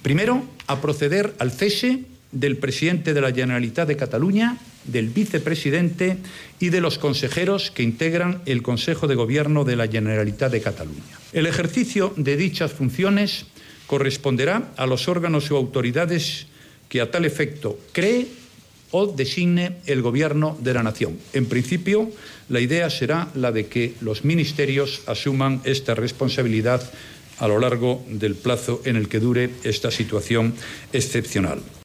Primero, a proceder al cese del presidente de la Generalitat de Cataluña, del vicepresidente y de los consejeros que integran el Consejo de Gobierno de la Generalitat de Cataluña. El ejercicio de dichas funciones corresponderá a los órganos o autoridades que a tal efecto cree o designe el Gobierno de la Nación. En principio, la idea será la de que los ministerios asuman esta responsabilidad a lo largo del plazo en el que dure esta situación excepcional.